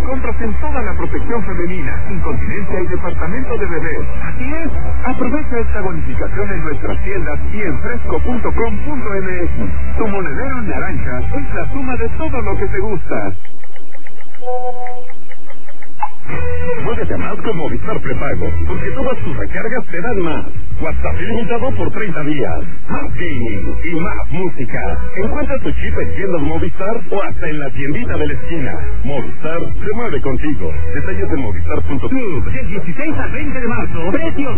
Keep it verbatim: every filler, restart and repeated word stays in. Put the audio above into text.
compras en toda la protección femenina, incontinencia y departamento de bebés. Así es. Aprovecha esta bonificación en nuestras tiendas y en fresco punto com punto m x. Tu monedero naranja es la suma de todo lo que te gusta. Muévete más con Movistar Prepago, porque todas tus recargas te dan más. WhatsApp ilimitado por treinta días. Más gaming y más música. Encuentra tu chip en tiendas Movistar o hasta en la tiendita de la esquina. Movistar se mueve contigo. Detalles en movistar punto com. Del dieciséis al veinte de marzo, precios